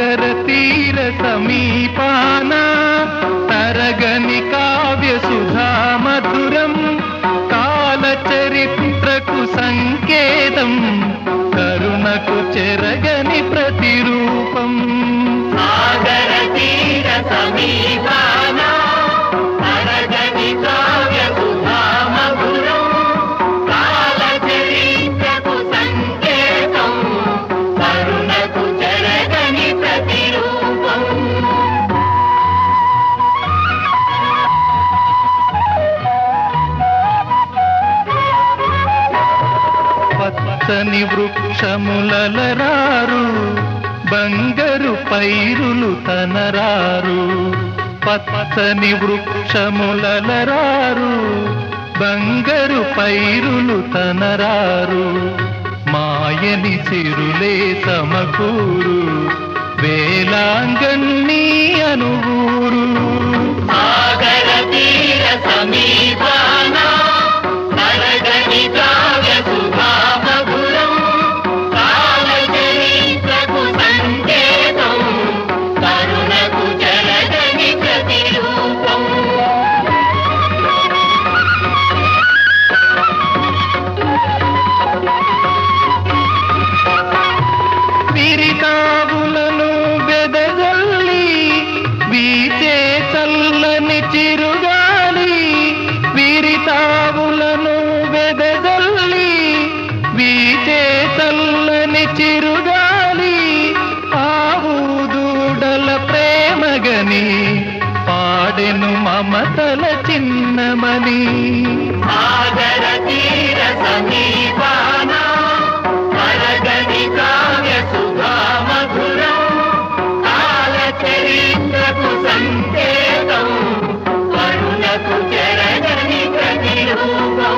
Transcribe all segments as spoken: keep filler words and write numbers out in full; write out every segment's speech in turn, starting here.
సాగర తీర సమీపాన తరగని కావ్య సుధా మధురం కాల చరిత్రకు సంకేతం కరుణకు చెరగని ప్రతిరూపం. సాగర తీర సమీపాన తరగని కావ్య సుధా మధురం కాల చరిత్రకు సంకేతం కరుణకు చెరగని ప్రతిరూపం. పచ్చని వృక్షములలరారు బంగరు పైరులు తనరారు. పచ్చని వృక్షములలరారు బంగరు పైరులు తనరారు. మాయని సిరులే సమకూరు వేలాంగణి అనువూరు. సాగర తీర సమీపాన తరగని కావ్య సుధా మధురం కాల చరిత్రకు సంకేతం కరుణకు చెరగని ప్రతిరూపం. విరికావులను వెదజల్లి వీచే చల్లని చిరుగాలి. విరితావులను వెదజల్లి వీచే చల్లని చిరుగాలి. ఆవు దూడల ప్రేమగని పాడెను మమతల చిన్నమని. సాగర తీర సమీపాన తరగని కావ్య సుధా మధురం కాల చరిత్రకు సంకేతం కరుణకు చెరగని ప్రతిరూపం.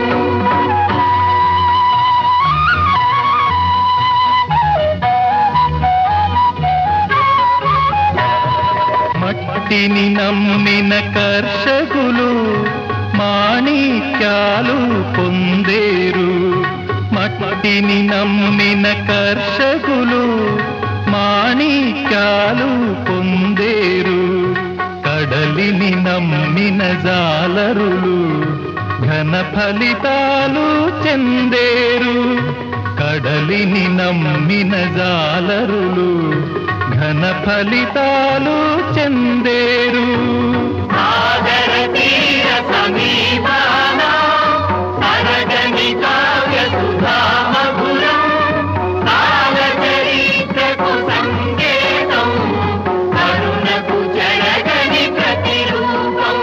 మట్టిని నమ్మిన కర్షకులు మాణిక్యాలు పొందేరు. మట్టిని నమ్మిన కర్షకులు మాణిక్యాలు పొందేరు. కడలిని నమ్మిన జాలరులు ఘన ఫలితాలు చెందేరు. కడలిని నమ్మిన జాలరులు ఘన ఫలితాలు చెందేరు. సాగర తీర సమీపాన తరగని కావ్య సుధా మధురం కాల చరిత్రకు సంకేతం కరుణకు చెరగని ప్రతిరూపం.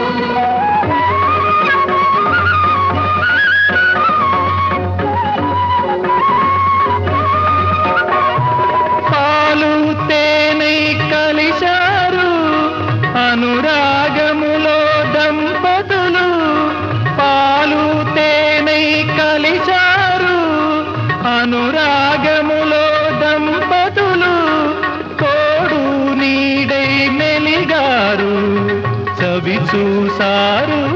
పాలు తేనె కలిశారు అనురాగములో దంపతులు. పాలు తేనె కలిశారు అనురాగములో దంపతులు. తోడు నీడై మెలిగారు చవి చూసారు